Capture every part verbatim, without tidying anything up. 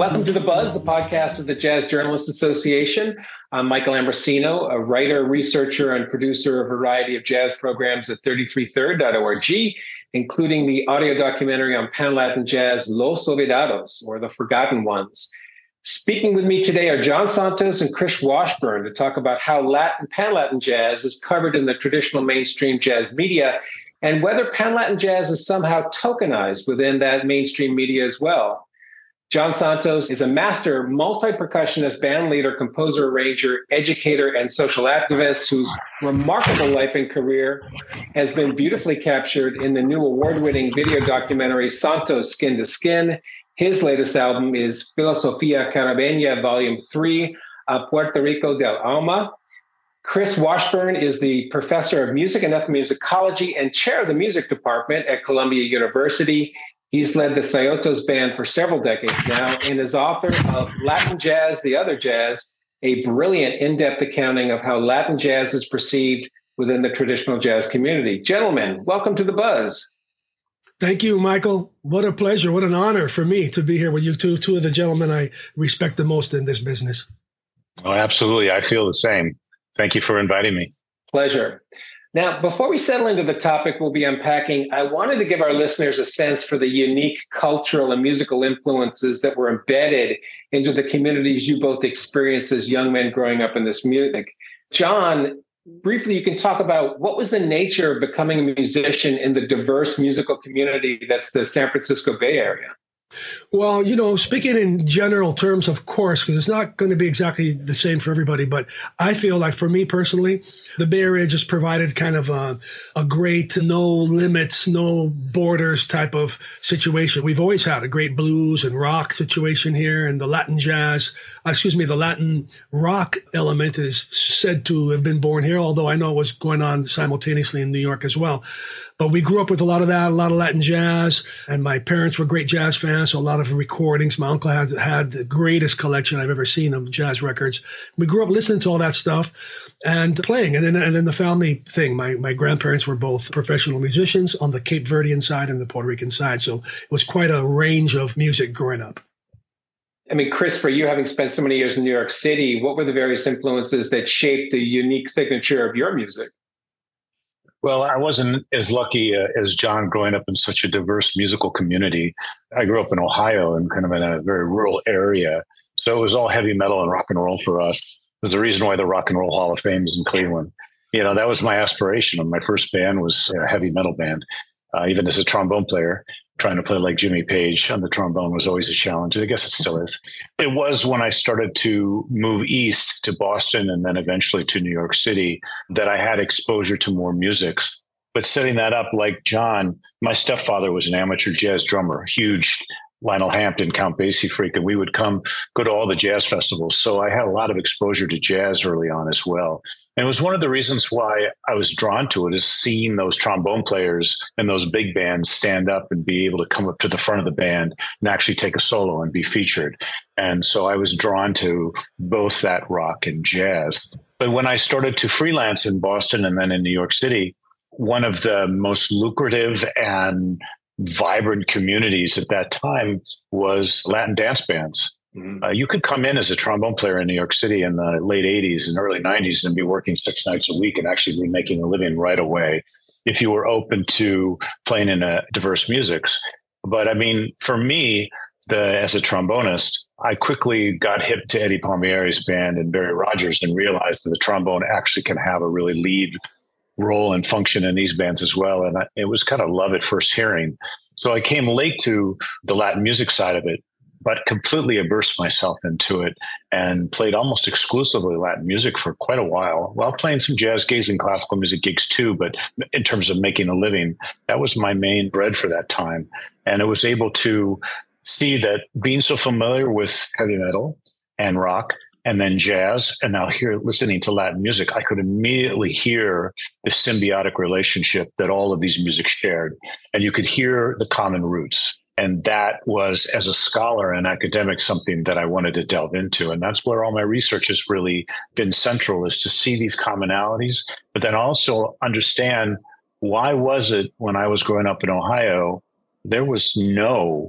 Welcome to The Buzz, the podcast of the Jazz Journalists Association. I'm Michael Ambrosino, a writer, researcher, and producer of a variety of jazz programs at thirty-three third dot org, including the audio documentary on Pan-Latin jazz, Los Olvidados, or The Forgotten Ones. Speaking with me today are John Santos and Chris Washburn to talk about how Latin Pan-Latin jazz is covered in the traditional mainstream jazz media and whether Pan-Latin jazz is somehow tokenized within that mainstream media as well. John Santos is a master multi-percussionist, band leader, composer, arranger, educator, and social activist whose remarkable life and career has been beautifully captured in the new award-winning video documentary Santos Skin to Skin. His latest album is Filosofia Caribeña, Volume three, uh, Puerto Rico del Alma. Chris Washburn is the professor of music and ethnomusicology and chair of the music department at Columbia University. He's led the Sayotos Band for several decades now and is author of Latin Jazz, the Other Jazz, a brilliant in-depth accounting of how Latin jazz is perceived within the traditional jazz community. Gentlemen, welcome to The Buzz. Thank you, Michael. What a pleasure. What an honor for me to be here with you two, two of the gentlemen I respect the most in this business. Oh, absolutely. I feel the same. Thank you for inviting me. Pleasure. Now, before we settle into the topic we'll be unpacking, I wanted to give our listeners a sense for the unique cultural and musical influences that were embedded into the communities you both experienced as young men growing up in this music. John, briefly, you can talk about what was the nature of becoming a musician in the diverse musical community that's the San Francisco Bay Area? Well, you know, speaking in general terms, of course, because it's not going to be exactly the same for everybody, but I feel like for me personally, the Bay Area just provided kind of a, a great no limits, no borders type of situation. We've always had a great blues and rock situation here, and the Latin jazz, excuse me, the Latin rock element is said to have been born here, although I know it was going on simultaneously in New York as well. But we grew up with a lot of that, a lot of Latin jazz, and my parents were great jazz fans, so a lot of recordings. My uncle had had the greatest collection I've ever seen of jazz records. We grew up listening to all that stuff and playing. And then and then the family thing. My my grandparents were both professional musicians on the Cape Verdean side and the Puerto Rican side, so it was quite a range of music growing up. I mean, Chris, for you having spent so many years in New York City, what were the various influences that shaped the unique signature of your music? Well, I wasn't as lucky uh, as John growing up in such a diverse musical community. I grew up in Ohio and kind of in a very rural area. So it was all heavy metal and rock and roll for us. There's a reason why the Rock and Roll Hall of Fame is in Cleveland. You know, that was my aspiration. My first band was a heavy metal band. Uh, even as a trombone player, trying to play like Jimmy Page on the trombone was always a challenge. I guess it still is. It was when I started to move east to Boston and then eventually to New York City that I had exposure to more musics. But setting that up, like John, my stepfather was an amateur jazz drummer, huge Lionel Hampton, Count Basie freak, and we would come, go to all the jazz festivals. So I had a lot of exposure to jazz early on as well. And it was one of the reasons why I was drawn to it, is seeing those trombone players and those big bands stand up and be able to come up to the front of the band and actually take a solo and be featured. And so I was drawn to both that rock and jazz. But when I started to freelance in Boston and then in New York City, one of the most lucrative and vibrant communities at that time was Latin dance bands. Uh, you could come in as a trombone player in New York City in the late eighties and early nineties and be working six nights a week and actually be making a living right away if you were open to playing in a diverse musics. But I mean, for me, the, as a trombonist, I quickly got hip to Eddie Palmieri's band and Barry Rogers and realized that the trombone actually can have a really lead role and function in these bands as well. And I, it was kind of love at first hearing. So I came late to the Latin music side of it, but completely immersed myself into it and played almost exclusively Latin music for quite a while, while playing some jazz gigs and classical music gigs too. But in terms of making a living, that was my main bread for that time. And I was able to see that being so familiar with heavy metal and rock and then jazz, and now here listening to Latin music, I could immediately hear the symbiotic relationship that all of these music shared. And you could hear the common roots. And that was, as a scholar and academic, something that I wanted to delve into. And that's where all my research has really been central, is to see these commonalities, but then also understand, why was it when I was growing up in Ohio, there was no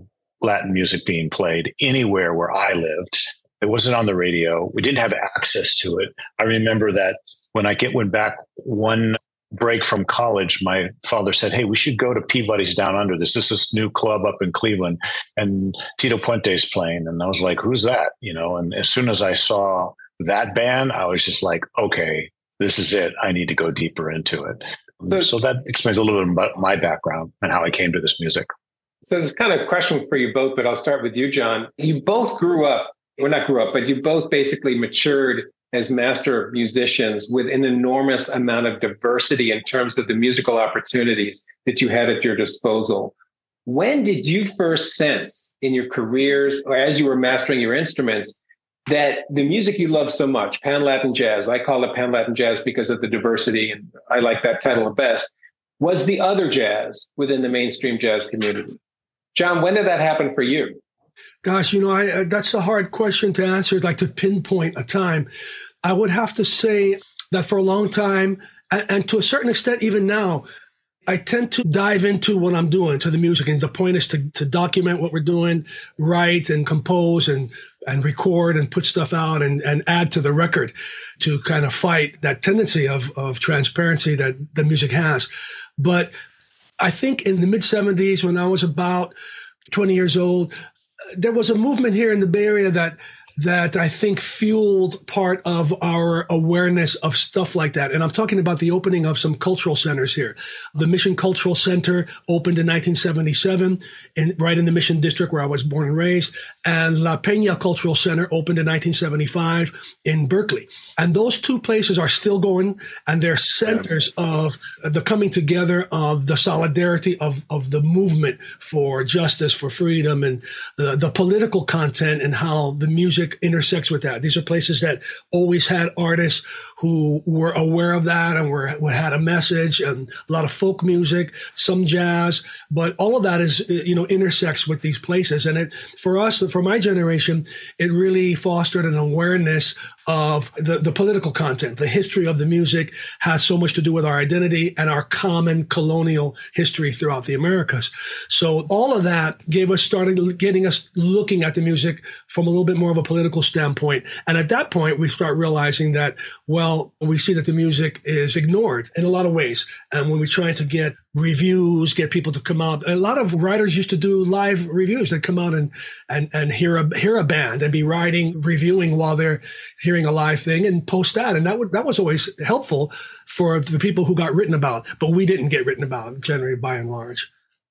Latin music being played anywhere where I lived. It wasn't on the radio. We didn't have access to it. I remember that when I get went back one break from college, my father said, "Hey, we should go to Peabody's Down Under. This is this new club up in Cleveland, and Tito Puente's playing." And I was like, "Who's that?" You know, and as soon as I saw that band, I was just like, "Okay, this is it. I need to go deeper into it." So, so that explains a little bit about my background and how I came to this music. So there's kind of a question for you both, but I'll start with you, John. You both grew up, well, not grew up, but you both basically matured as master musicians with an enormous amount of diversity in terms of the musical opportunities that you had at your disposal. When did you first sense in your careers, or as you were mastering your instruments, that the music you love so much, Pan-Latin jazz, I call it Pan-Latin jazz because of the diversity, and I like that title the best, was the other jazz within the mainstream jazz community? John, when did that happen for you? Gosh, you know, I, uh, that's a hard question to answer, like to pinpoint a time. I would have to say that for a long time, and, and to a certain extent, even now, I tend to dive into what I'm doing to the music. And the point is to, to document what we're doing, write and compose and, and record and put stuff out and, and add to the record to kind of fight that tendency of, of transparency that the music has. But I think in the mid seventies, when I was about twenty years old, there was a movement here in the Bay Area that that I think fueled part of our awareness of stuff like that. And I'm talking about the opening of some cultural centers here. The Mission Cultural Center opened in nineteen seventy-seven, in, right in the Mission District where I was born and raised. And La Peña Cultural Center opened in nineteen seventy-five in Berkeley. And those two places are still going, and they're centers of the coming together of the solidarity of, of the movement for justice, for freedom, and the, the political content and how the music intersects with that. These are places that always had artists who were aware of that and were had a message, and a lot of folk music, some jazz, but all of that is, you know, intersects with these places. And it, for us, for my generation, it really fostered an awareness of the, the political content. The history of the music has so much to do with our identity and our common colonial history throughout the Americas. So all of that gave us, started getting us looking at the music from a little bit more of a political standpoint. And at that point, we start realizing that, well, we see that the music is ignored in a lot of ways. And when we're trying to get reviews, get people to come out, a lot of writers used to do live reviews. They'd come out and, and, and hear a, hear a band and be writing, reviewing while they're hearing a live thing and post that. And that would, that was always helpful for the people who got written about, but we didn't get written about generally by and large.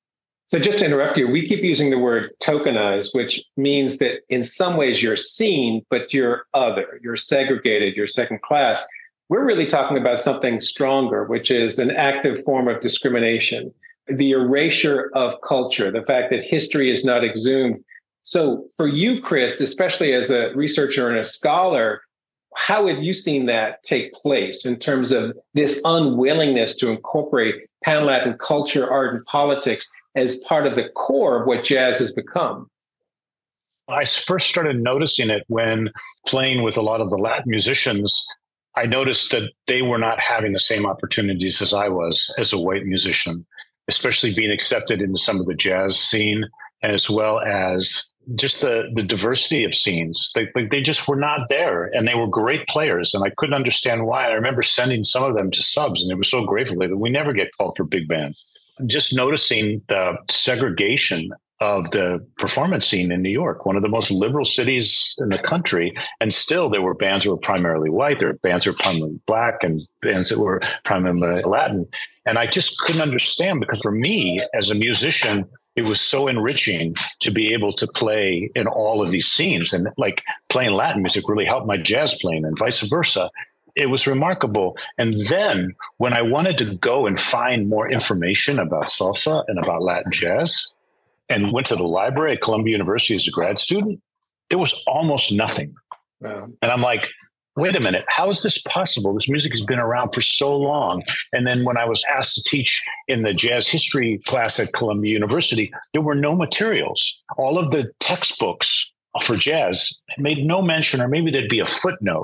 So just to interrupt you, we keep using the word tokenize, which means that in some ways you're seen, but you're other, you're segregated, you're second class. We're really talking about something stronger, which is an active form of discrimination, the erasure of culture, the fact that history is not exhumed. So for you, Chris, especially as a researcher and a scholar, how have you seen that take place in terms of this unwillingness to incorporate Pan-Latin culture, art, and politics as part of the core of what jazz has become? I first started noticing it when playing with a lot of the Latin musicians. I noticed that they were not having the same opportunities as I was as a white musician, especially being accepted into some of the jazz scene, as well as just the, the diversity of scenes. They, they just were not there, and they were great players, and I couldn't understand why. I remember sending some of them to subs, and they were so grateful that we never get called for big bands. Just noticing the segregation of the performance scene in New York, one of the most liberal cities in the country. And still there were bands that were primarily white, there were bands that were primarily black, and bands that were primarily Latin. And I just couldn't understand, because for me as a musician, it was so enriching to be able to play in all of these scenes. And like playing Latin music really helped my jazz playing, and vice versa. It was remarkable. And then when I wanted to go and find more information about salsa and about Latin jazz, and went to the library at Columbia University as a grad student, there was almost nothing. Wow. And I'm like, wait a minute, how is this possible? This music has been around for so long. And then when I was asked to teach in the jazz history class at Columbia University, there were no materials. All of the textbooks for jazz made no mention, or maybe there'd be a footnote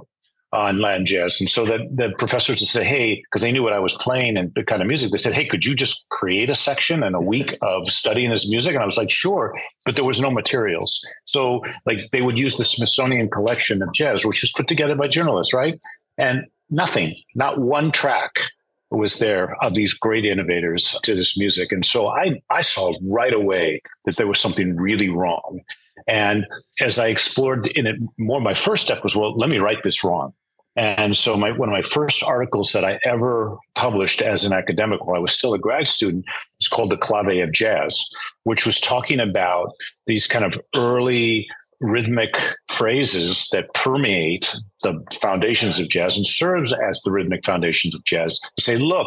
on Latin jazz. And so that the professors would say, hey, because they knew what I was playing and the kind of music, they said, hey, could you just create a section and a week of studying this music? And I was like, sure, but there was no materials. So like they would use the Smithsonian collection of jazz, which was put together by journalists, right? And nothing, not one track was there of these great innovators to this music. And so I, I saw right away that there was something really wrong. And as I explored in it more, my first step was, well, let me write this wrong. And so my, one of my first articles that I ever published as an academic while I was still a grad student was called The Clave of Jazz, which was talking about these kind of early rhythmic phrases that permeate the foundations of jazz and serves as the rhythmic foundations of jazz. To say, look,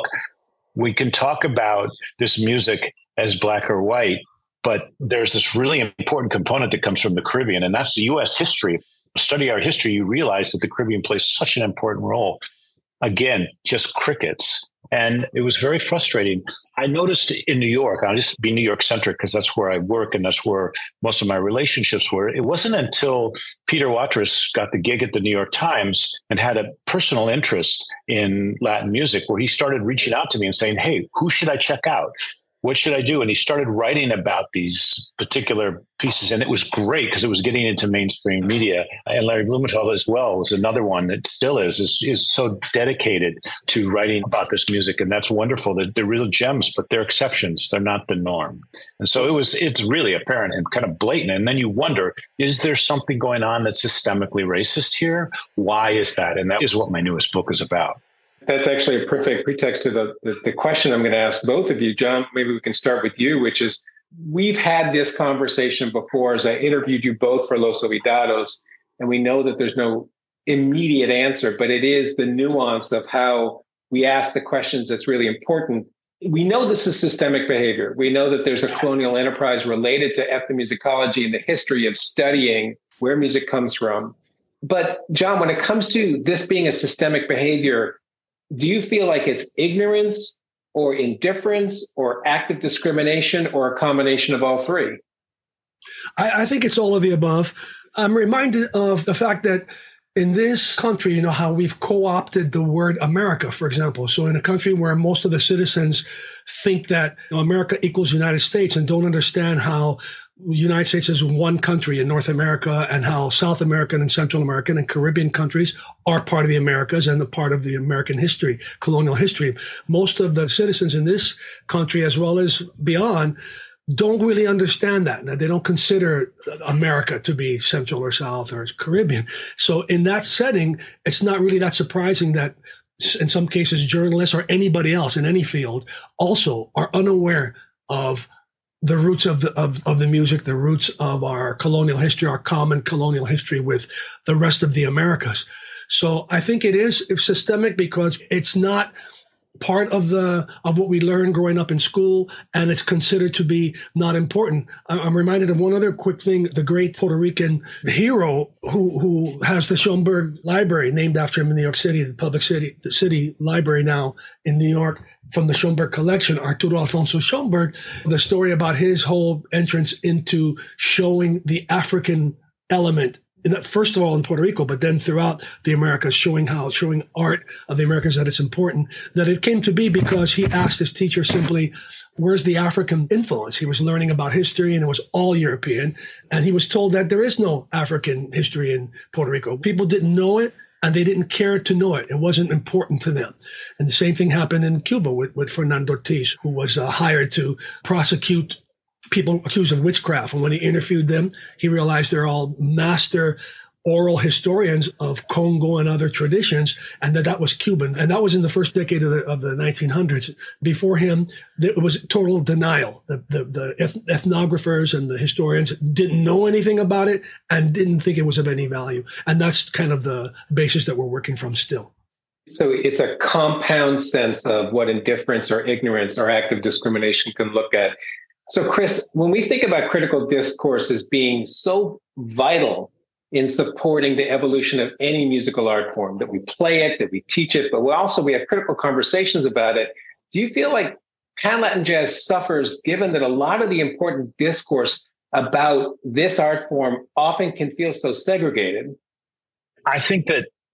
we can talk about this music as black or white, but there's this really important component that comes from the Caribbean, and that's the U S history. Study our history, you realize that the Caribbean plays such an important role. Again, just crickets. And it was very frustrating. I noticed in New York, I'll just be New York centric because that's where I work and that's where most of my relationships were. It wasn't until Peter Watrous got the gig at the New York Times and had a personal interest in Latin music where he started reaching out to me and saying, hey, who should I check out? What should I do? And he started writing about these particular pieces. And it was great because it was getting into mainstream media. And Larry Blumenthal as well was another one that still is, is, is so dedicated to writing about this music. And that's wonderful. They're, they're real gems, but they're exceptions. They're not the norm. And so it was, it's really apparent and kind of blatant. And then you wonder, is there something going on that's systemically racist here? Why is that? And that is what my newest book is about. That's actually a perfect pretext to the, the, the question I'm going to ask both of you. John, maybe we can start with you, which is, we've had this conversation before as I interviewed you both for Los Olvidados, and we know that there's no immediate answer, but it is the nuance of how we ask the questions that's really important. We know this is systemic behavior. We know that there's a colonial enterprise related to ethnomusicology and the history of studying where music comes from. But John, when it comes to this being a systemic behavior, do you feel like it's ignorance or indifference or active discrimination or a combination of all three? I, I think it's all of the above. I'm reminded of the fact that in this country, you know, how we've co-opted the word America, for example. So in a country where most of the citizens think that, you know, America equals United States and don't understand how the United States is one country in North America and how South American and Central American and Caribbean countries are part of the Americas and a part of the American history, colonial history. Most of the citizens in this country, as well as beyond, don't really understand that. They don't consider America to be Central or South or Caribbean. So in that setting, it's not really that surprising that in some cases, journalists or anybody else in any field also are unaware of the roots of the of, of the music, the roots of our colonial history, our common colonial history with the rest of the Americas. So I think it is systemic because it's not part of the of what we learned growing up in school, and it's considered to be not important. I'm reminded of one other quick thing: the great Puerto Rican hero who who has the Schomburg Library named after him in New York City, the public city the city library now in New York, from the Schomburg collection, Arturo Alfonso Schomburg. The story about his whole entrance into showing the African element, in that, first of all in Puerto Rico, but then throughout the Americas, showing how, showing art of the Americas, that it's important, that it came to be because he asked his teacher simply, where's the African influence? He was learning about history and it was all European. And he was told that there is no African history in Puerto Rico. People didn't know it and they didn't care to know it. It wasn't important to them. And the same thing happened in Cuba with, with Fernando Ortiz, who was uh, hired to prosecute people accused of witchcraft. And when he interviewed them, he realized they're all master oral historians of Congo and other traditions, and that that was Cuban. And that was in the first decade of the, of the nineteen hundreds. Before him, it was total denial. The, the, the ethnographers and the historians didn't know anything about it and didn't think it was of any value. And that's kind of the basis that we're working from still. So it's a compound sense of what indifference or ignorance or active discrimination can look at. So, Chris, when we think about critical discourse as being so vital in supporting the evolution of any musical art form, that we play it, that we teach it, but we also we have critical conversations about it, do you feel like Pan-Latin jazz suffers, given that a lot of the important discourse about this art form often can feel so segregated? I think that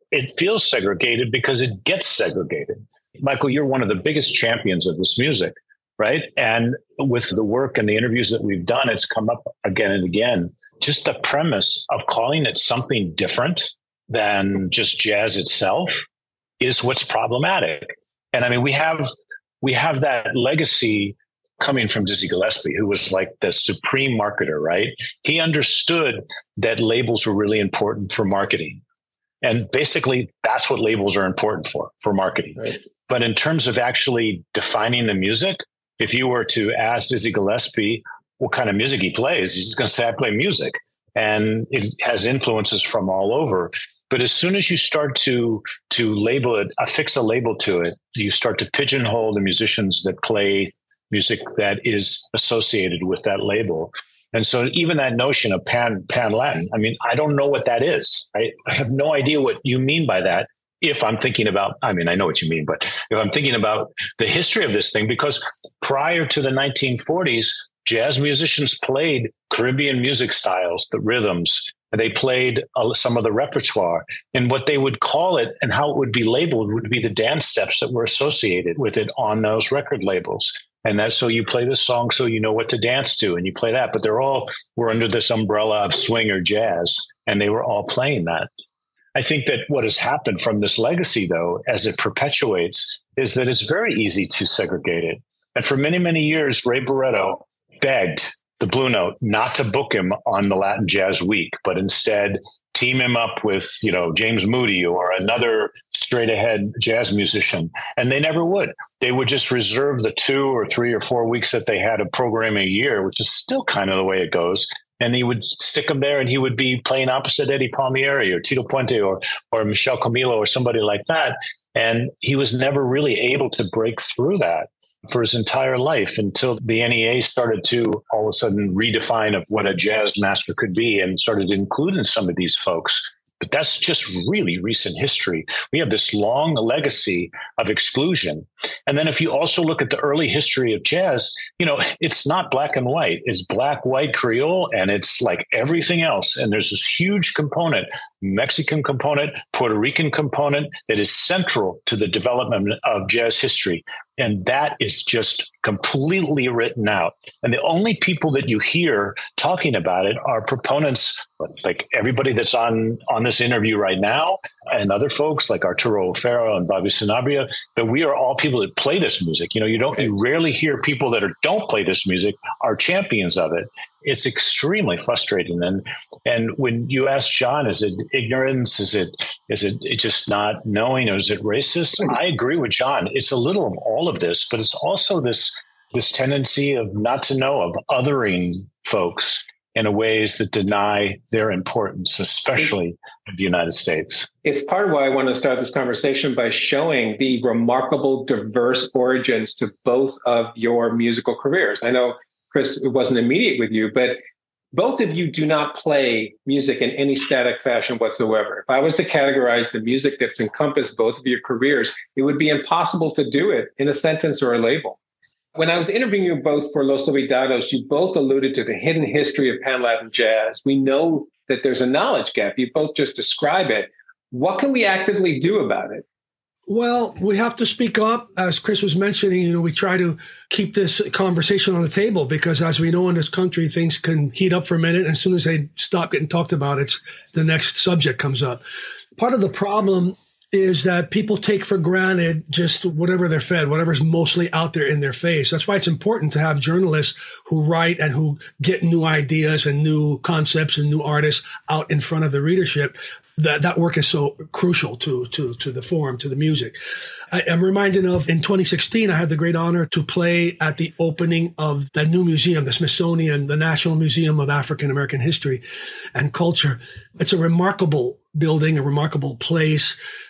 it feels segregated because it gets segregated. Michael, you're one of the biggest champions of this music, right? And with the work and the interviews that we've done, it's come up again and again. Just the premise of calling it something different than just jazz itself is what's problematic. And I mean, we have we have that legacy coming from Dizzy Gillespie, who was like the supreme marketer, right? He understood that labels were really important for marketing. And basically, that's what labels are important for, for marketing. Right. But in terms of actually defining the music, if you were to ask Dizzy Gillespie what kind of music he plays, he's just going to say, I play music. And it has influences from all over. But as soon as you start to to label it, affix a label to it, you start to pigeonhole the musicians that play music that is associated with that label. And so even that notion of pan pan Latin, I mean, I don't know what that is. I, I have no idea what you mean by that. If I'm thinking about, I mean, I know what you mean, but if I'm thinking about the history of this thing, because prior to the nineteen forties, jazz musicians played Caribbean music styles, the rhythms. They played uh, some of the repertoire, and what they would call it and how it would be labeled would be the dance steps that were associated with it on those record labels. And that's so you play this song so you know what to dance to, and you play that. But they're all were under this umbrella of swing or jazz, and they were all playing that. I think that what has happened from this legacy, though, as it perpetuates, is that it's very easy to segregate it. And for many, many years, Ray Barretto begged the Blue Note not to book him on the Latin Jazz Week, but instead team him up with, you know, James Moody or another straight ahead jazz musician. And they never would. They would just reserve the two or three or four weeks that they had of programming a year, which is still kind of the way it goes. And he would stick him there and he would be playing opposite Eddie Palmieri or Tito Puente or, or Michel Camilo or somebody like that. And he was never really able to break through that for his entire life until the N E A started to all of a sudden redefine of what a jazz master could be and started including some of these folks. But that's just really recent history. We have this long legacy of exclusion. And then if you also look at the early history of jazz, you know, it's not black and white. It's black, white, Creole, and it's like everything else. And there's this huge component, Mexican component, Puerto Rican component that is central to the development of jazz history. And that is just completely written out. And the only people that you hear talking about it are proponents like everybody that's on, on this interview right now and other folks like Arturo O'Farrill and Bobby Sanabria, but we are all people that play this music. You know, you don't you rarely hear people that are, don't play this music are champions of it. It's extremely frustrating. And and when you ask John, is it ignorance? Is it is it just not knowing, or is it racist? I agree with John. It's a little of all of this, but it's also this this tendency of not to know, of othering folks in ways that deny their importance, especially in the United States. It's part of why I want to start this conversation by showing the remarkable diverse origins to both of your musical careers. I know, Chris, it wasn't immediate with you, but both of you do not play music in any static fashion whatsoever. If I was to categorize the music that's encompassed both of your careers, it would be impossible to do it in a sentence or a label. When I was interviewing you both for Los Olvidados, you both alluded to the hidden history of Pan-Latin jazz. We know that there's a knowledge gap. You both just describe it. What can we actively do about it? Well, we have to speak up. As Chris was mentioning, you know, we try to keep this conversation on the table because, as we know in this country, things can heat up for a minute. And as soon as they stop getting talked about, it's the next subject comes up. Part of the problem is that people take for granted just whatever they're fed, whatever's mostly out there in their face. That's why it's important to have journalists who write and who get new ideas and new concepts and new artists out in front of the readership. That that work is so crucial to to to the form, to the music. I am reminded of in twenty sixteen, I had the great honor to play at the opening of the new museum, the Smithsonian, the National Museum of African American History and Culture. It's a remarkable building, a remarkable place.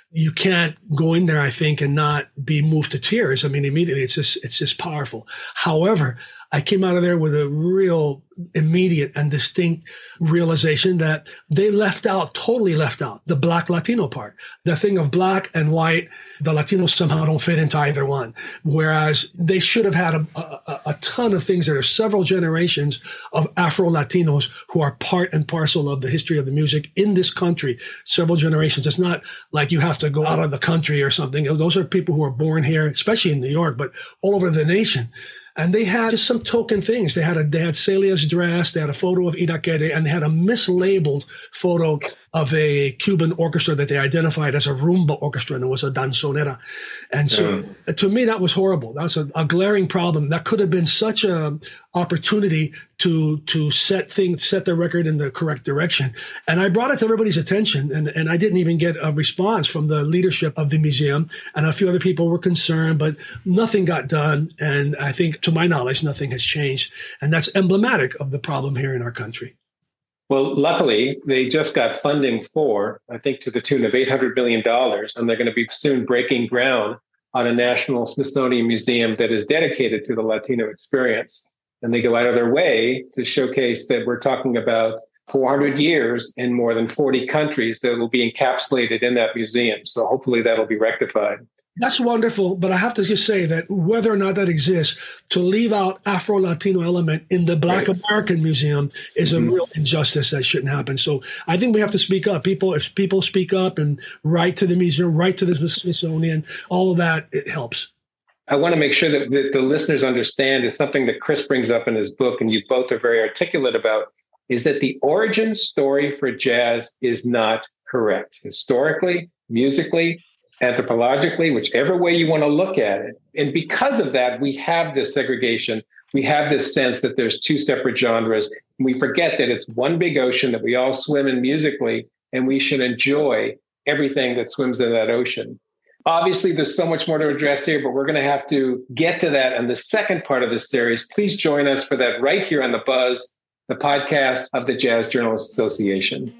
you can't go in there, I think, and not be moved to tears. I mean, immediately it's just, it's just powerful. However, I came out of there with a real immediate and distinct realization that they left out, totally left out the Black Latino part. The thing of black and white, the Latinos somehow don't fit into either one. Whereas they should have had a, a, a ton of things. There are several generations of Afro-Latinos who are part and parcel of the history of the music in this country. Several generations. It's not like you have to go out of the country or something. Those are people who are born here, especially in New York, but all over the nation. And they had just some token things. They had a, they had Celia's dress. They had a photo of Irakere, and they had a mislabeled photo of a Cuban orchestra that they identified as a rumba orchestra, and it was a danzonera. And so yeah. to me, that was horrible. That was a, a glaring problem. That could have been such a opportunity to to set things, set the record in the correct direction. And I brought it to everybody's attention, and, and I didn't even get a response from the leadership of the museum. And a few other people were concerned, but nothing got done. And I think, to my knowledge, nothing has changed. And that's emblematic of the problem here in our country. Well, luckily, they just got funding for, I think, to the tune of eight hundred million dollars, and they're going to be soon breaking ground on a National Smithsonian Museum that is dedicated to the Latino experience. And they go out of their way to showcase that we're talking about four hundred years in more than forty countries that will be encapsulated in that museum. So hopefully that'll be rectified. That's wonderful, but I have to just say that whether or not that exists, to leave out Afro-Latino element in the Black right. American Museum is mm-hmm. a real injustice that shouldn't happen. So I think we have to speak up. People, if people speak up and write to the museum, write to the Smithsonian, all of that, it helps. I want to make sure that, that the listeners understand is something that Chris brings up in his book, and you both are very articulate about, is that the origin story for jazz is not correct. Historically, musically, anthropologically, whichever way you want to look at it. And because of that, we have this segregation. We have this sense that there's two separate genres. And we forget that it's one big ocean that we all swim in musically, and we should enjoy everything that swims in that ocean. Obviously, there's so much more to address here, but we're going to have to get to that in the second part of this series. Please join us for that right here on The Buzz, the podcast of the Jazz Journalists Association.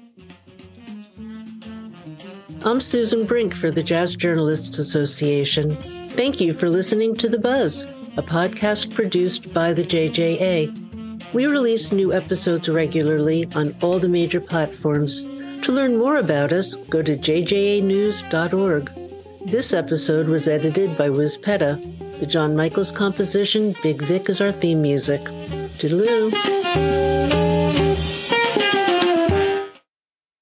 I'm Susan Brink for the Jazz Journalists Association. Thank you for listening to The Buzz, a podcast produced by the J J A. We release new episodes regularly on all the major platforms. To learn more about us, go to j j a news dot org. This episode was edited by Wiz Petta. The John Michaels composition, Big Vic, is our theme music. Toodaloo.